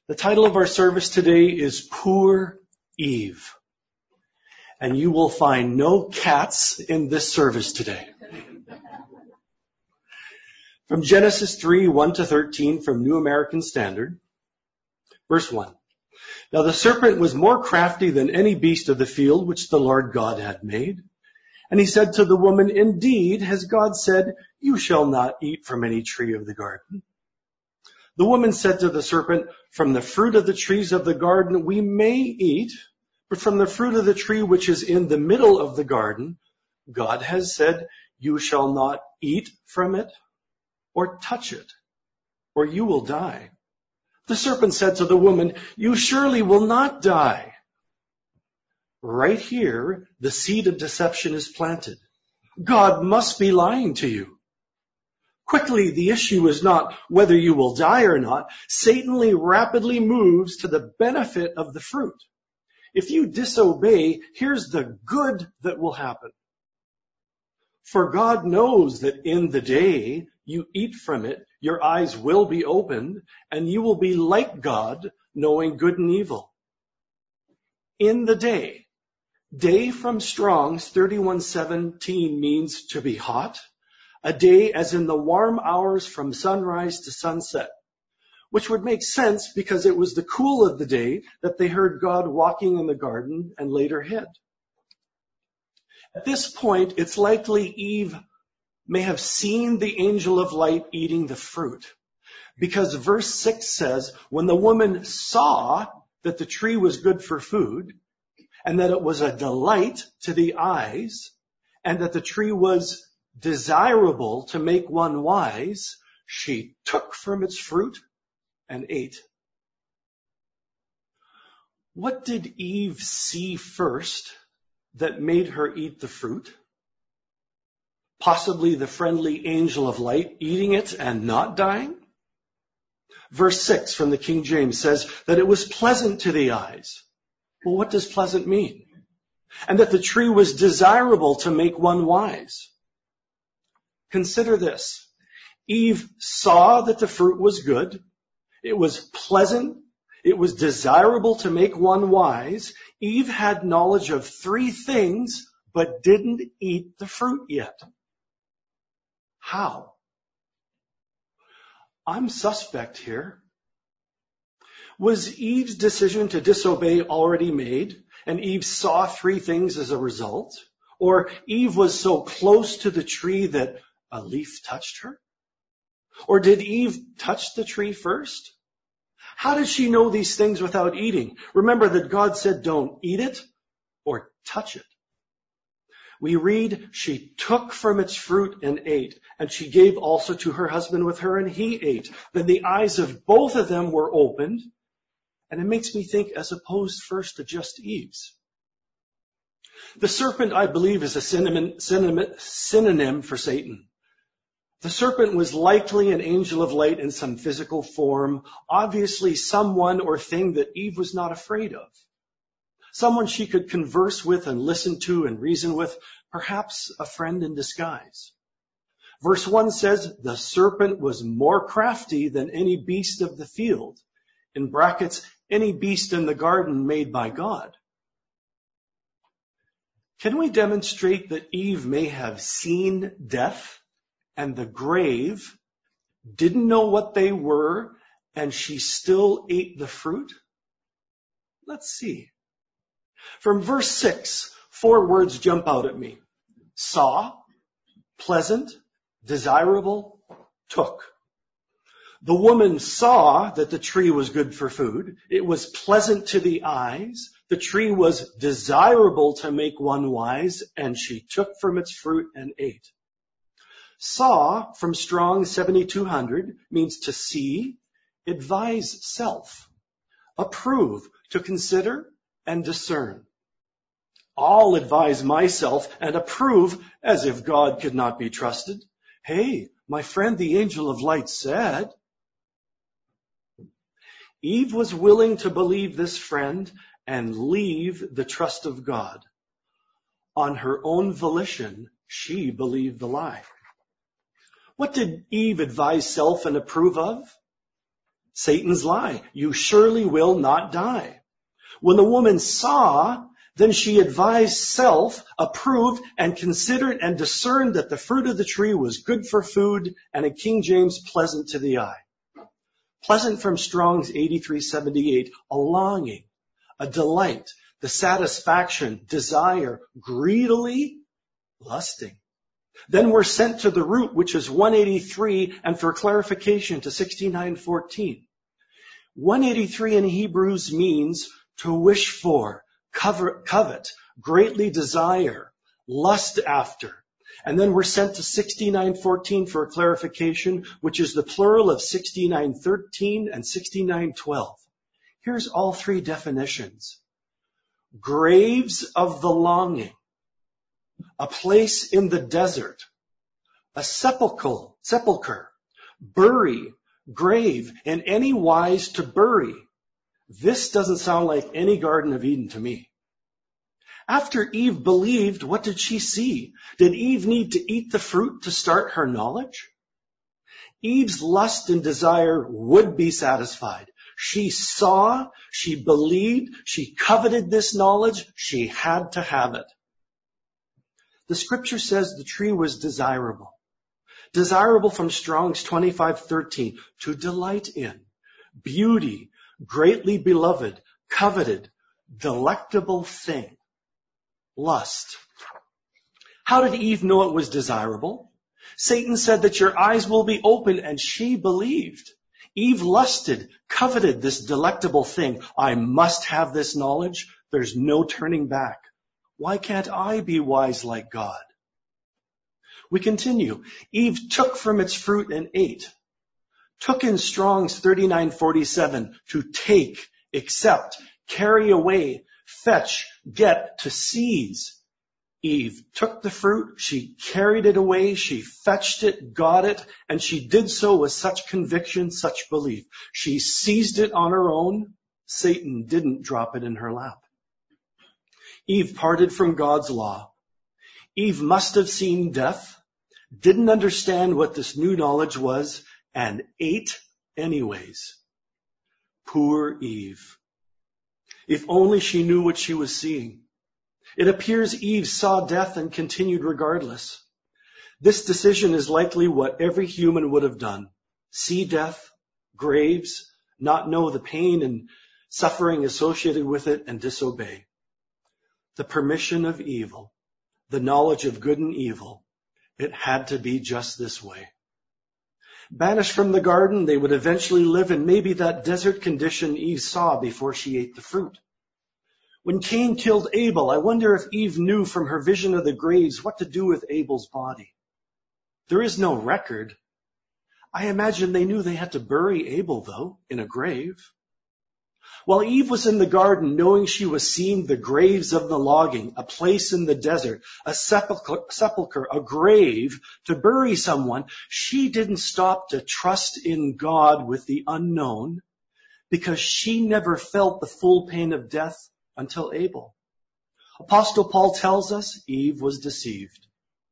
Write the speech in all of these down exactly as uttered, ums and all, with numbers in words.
The title of our service today is Poor Eve. And you will find no cats in this service today. From Genesis three, one to thirteen, from New American Standard. Verse one. Now the serpent was more crafty than any beast of the field which the Lord God had made. And he said to the woman, Indeed, has God said, You shall not eat from any tree of the garden? The woman said to the serpent, From the fruit of the trees of the garden we may eat, but from the fruit of the tree which is in the middle of the garden, God has said, You shall not eat from it or touch it, or you will die. The serpent said to the woman, You surely will not die. Right here, the seed of deception is planted. God must be lying to you. Quickly, the issue is not whether you will die or not. Satan rapidly moves to the benefit of the fruit. If you disobey, here's the good that will happen. For God knows that in the day you eat from it, your eyes will be opened, and you will be like God, knowing good and evil. In the day. Day from Strong's thirty-one seventeen means to be hot. A day as in the warm hours from sunrise to sunset, which would make sense because it was the cool of the day that they heard God walking in the garden and later hid. At this point, it's likely Eve may have seen the angel of light eating the fruit, because verse six says, when the woman saw that the tree was good for food, and that it was a delight to the eyes, and that the tree was desirable to make one wise, she took from its fruit and ate. What did Eve see first that made her eat the fruit? Possibly the friendly angel of light eating it and not dying? Verse six from the King James says that it was pleasant to the eyes. Well, what does pleasant mean? And that the tree was desirable to make one wise. Consider this. Eve saw that the fruit was good. It was pleasant. It was desirable to make one wise. Eve had knowledge of three things, but didn't eat the fruit yet. How? I'm suspect here. Was Eve's decision to disobey already made, and Eve saw three things as a result? Or Eve was so close to the tree that a leaf touched her? Or did Eve touch the tree first? How did she know these things without eating? Remember that God said don't eat it or touch it. We read, she took from its fruit and ate, and she gave also to her husband with her, and he ate. Then the eyes of both of them were opened. And it makes me think as opposed first to just Eve's. The serpent, I believe, is a synonym, synonym, synonym for Satan. The serpent was likely an angel of light in some physical form, obviously someone or thing that Eve was not afraid of. Someone she could converse with and listen to and reason with, perhaps a friend in disguise. Verse one says, the serpent was more crafty than any beast of the field. In brackets, any beast in the garden made by God. Can we demonstrate that Eve may have seen death and the grave, didn't know what they were, and she still ate the fruit? Let's see. From verse six, four words jump out at me. Saw, pleasant, desirable, took. The woman saw that the tree was good for food. It was pleasant to the eyes. The tree was desirable to make one wise, and she took from its fruit and ate. Saw, from Strong seventy-two hundred, means to see, advise self, approve, to consider, and discern. I'll advise myself and approve as if God could not be trusted. Hey, my friend, the angel of light said. Eve was willing to believe this friend and leave the trust of God. On her own volition, she believed the lie. What did Eve advise self and approve of? Satan's lie. You surely will not die. When the woman saw, then she advised self, approved, and considered and discerned that the fruit of the tree was good for food, and in King James, pleasant to the eye. Pleasant from Strong's eighty-three seventy-eight, a longing, a delight, the satisfaction, desire, greedily lusting. Then we're sent to the root, which is one eighty-three, and for clarification to sixty-nine fourteen. one eighty-three in Hebrews means to wish for, covet, covet, greatly desire, lust after. And then we're sent to sixty-nine fourteen for a clarification, which is the plural of sixty-nine thirteen and sixty-nine twelve. Here's all three definitions. Graves of the longing, a place in the desert, a sepulchre, sepulchre, bury, grave, in any wise to bury. This doesn't sound like any Garden of Eden to me. After Eve believed, what did she see? Did Eve need to eat the fruit to start her knowledge? Eve's lust and desire would be satisfied. She saw, she believed, she coveted this knowledge, she had to have it. The scripture says the tree was desirable. Desirable from Strong's twenty-five thirteen, to delight in, beauty, greatly beloved, coveted, delectable thing. Lust. How did Eve know it was desirable? Satan said that your eyes will be opened, and she believed. Eve lusted, coveted this delectable thing. I must have this knowledge. There's no turning back. Why can't I be wise like God? We continue. Eve took from its fruit and ate. Took in Strong's thirty-nine forty-seven, to take, accept, carry away, fetch, get, to seize. Eve took the fruit, she carried it away, she fetched it, got it, and she did so with such conviction, such belief. She seized it on her own. Satan didn't drop it in her lap. Eve parted from God's law. Eve must have seen death, didn't understand what this new knowledge was, and ate anyways. Poor Eve. If only she knew what she was seeing. It appears Eve saw death and continued regardless. This decision is likely what every human would have done. See death, graves, not know the pain and suffering associated with it, and disobey. The permission of evil, the knowledge of good and evil, it had to be just this way. Banished from the garden, they would eventually live in maybe that desert condition Eve saw before she ate the fruit. When Cain killed Abel, I wonder if Eve knew from her vision of the graves what to do with Abel's body. There is no record. I imagine they knew they had to bury Abel, though, in a grave. While Eve was in the garden, knowing she was seeing the graves of the logging, a place in the desert, a sepulcher, sepulcher, a grave to bury someone, she didn't stop to trust in God with the unknown, because she never felt the full pain of death until Abel. Apostle Paul tells us Eve was deceived.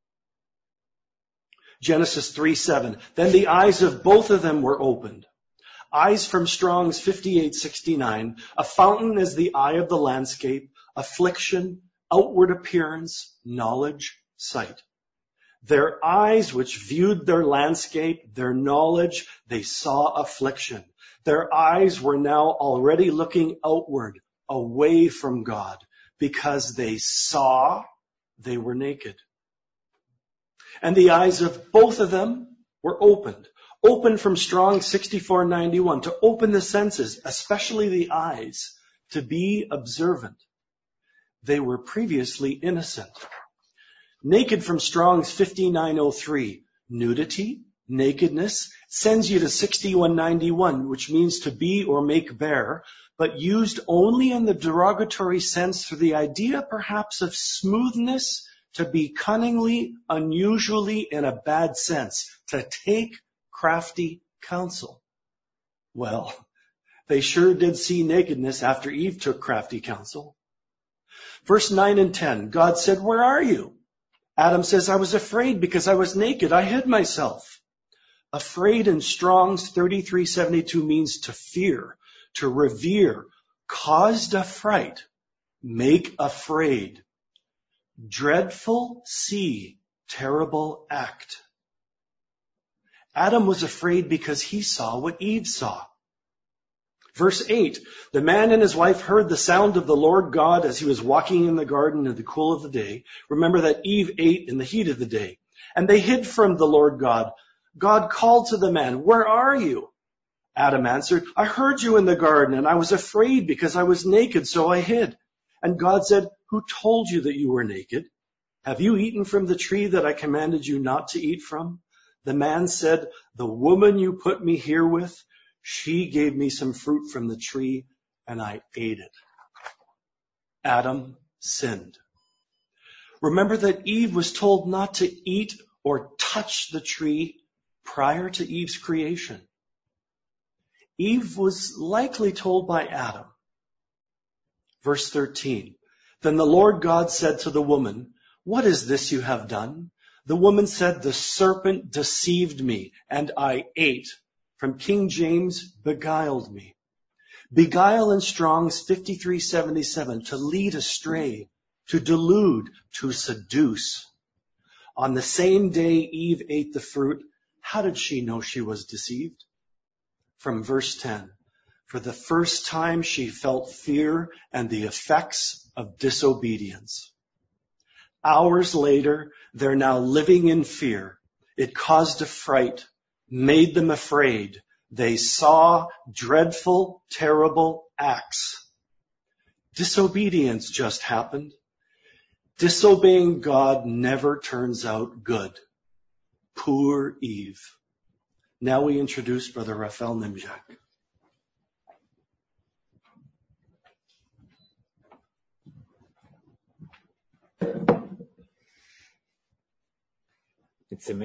Genesis three seven. Then the eyes of both of them were opened. Eyes from Strong's fifty-eight sixty-nine. A fountain is the eye of the landscape, affliction, outward appearance, knowledge, sight. Their eyes which viewed their landscape, their knowledge, they saw affliction. Their eyes were now already looking outward, away from God, because they saw they were naked. And the eyes of both of them were opened. Opened from Strong sixty-four ninety-one, to open the senses, especially the eyes, to be observant. They were previously innocent. Naked from Strong's fifty-nine oh three, nudity, nakedness, sends you to sixty-one ninety-one, which means to be or make bare, but used only in the derogatory sense for the idea perhaps of smoothness, to be cunningly, unusually, in a bad sense, to take crafty counsel. Well, they sure did see nakedness after Eve took crafty counsel. Verse nine and ten, God said, "Where are you?" Adam says, "I was afraid because I was naked. I hid myself." Afraid in Strong's thirty-three seventy-two means to fear, to revere, caused affright, make afraid. Dreadful, see, terrible act. Adam was afraid because he saw what Eve saw. Verse eight, the man and his wife heard the sound of the Lord God as he was walking in the garden in the cool of the day. Remember that Eve ate in the heat of the day. And they hid from the Lord God. God called to the man, where are you? Adam answered, I heard you in the garden, and I was afraid because I was naked, so I hid. And God said, who told you that you were naked? Have you eaten from the tree that I commanded you not to eat from? The man said, the woman you put me here with, she gave me some fruit from the tree, and I ate it. Adam sinned. Remember that Eve was told not to eat or touch the tree prior to Eve's creation. Eve was likely told by Adam. Verse thirteen, then the Lord God said to the woman, what is this you have done? The woman said, the serpent deceived me, and I ate. From King James, beguiled me. Beguile in Strong's fifty-three seventy-seven, to lead astray, to delude, to seduce. On the same day Eve ate the fruit, how did she know she was deceived? From verse ten, for the first time she felt fear and the effects of disobedience. Hours later, they're now living in fear. It caused a fright, made them afraid. They saw dreadful, terrible acts. Disobedience just happened. Disobeying God never turns out good. Poor Eve. Now we introduce Brother Raphael Nimjak. It's amazing.